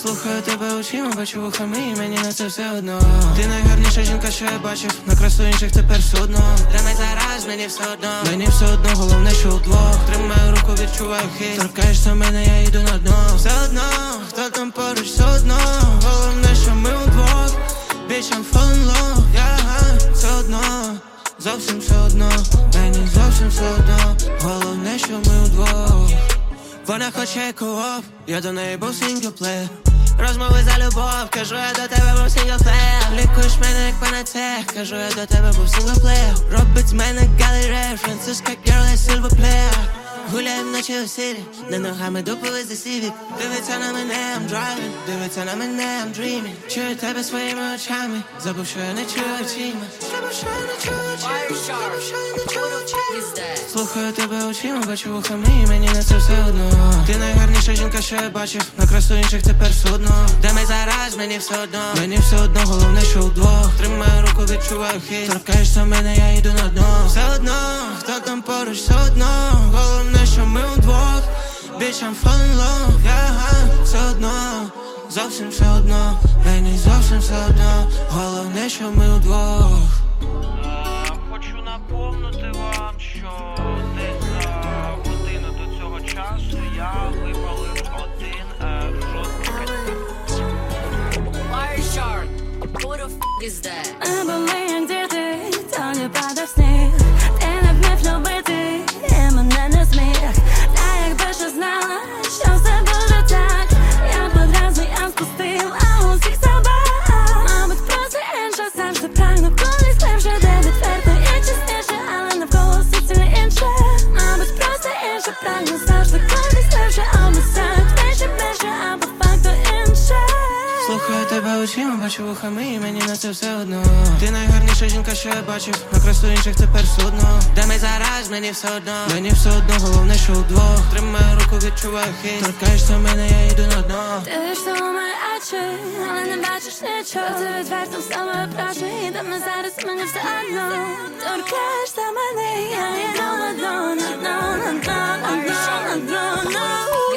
Слухаю тебе очима, бачу вухами, і мені на це все одно. Ти найгарніша жінка, що я бачив, на красу інших тепер судно. Та не зараз, мені все одно. Мені все одно, головне, що удвох. Тримаю руку, відчуваю хист. Торкаєшся мене, я йду на дно. Все одно, хто там поруч, все одно. Головне, що ми удвох. Bitch, I'm fall in love, yeah. Все одно, зовсім все одно. Мені зовсім все одно. Головне, що ми удвох. Вона хоче кооп, я до неї був синглплеєр. Розмови за любов, кажу, я до тебе був синглплеєр. Лікуєш мене як панацея, кажу, я до тебе був синглплеєр. Робить з мене галерея, французька girl, я сильверплеєр. Гуляєм ночі у сірі, не ногами дупили за сівік. Дивиться на мене, I'm driving, дивиться на мене, I'm dreaming. Чую тебе своїми очами, забув, що я не чую очима. Забув, що я не чую очима, забув, що я не чую очима. Слухаю тебе очима, бачу вухами, і мені на це все одно. Ти найгарніша жінка, що я бачив, на красу інших тепер судно. Де ми зараз, мені все одно. Мені все одно, головне, що удвох. Тримаю руку, відчуваю хист. Торкаєшся мене, я йду на дно. Все одно, хто там поруч, все одно. Головне, що ми удвох. Bitch, I'm fall in love, yeah. Все одно, зовсім все одно. Мені зовсім все одно. Головне, що ми удвох. Хочу напомнити вам, що десь за годину до цього часу я випалив один жорсткий кастет. Wireshark, who the f*** is that? Обомий, де ти, то не падав сніг. Ти не вмів любити, і мене не зміг. Та якби ще знала, що все буде так, я б одразу я спустив, а усіх собак. Мабуть, просто інша, завжди прагну колись легше, де відверто і чесніше, але навколо суцільно інше. Мабуть, просто інше, прагну завжди колись легше, обіцяють вище, більше, а по факту інше. Слухаю тебе очима, бачу вухами, і мені на це все одно. Ти найгарніша жінка, що я бачив, на красу інших тепер судно. Де ми зараз, мені все одно. Мені все одно, головне, що удвох. Тримаю руку, відчуваю хист. Торкаєшся мене, я йду на дно. Дивишся у мої очі, але не бачиш нічого. Ти відверто з тобою прошу, і де ми зараз, мені все одно. Торкаєшся мене, я йду на дно, на дно, на дно, на дно, на дно, на дно.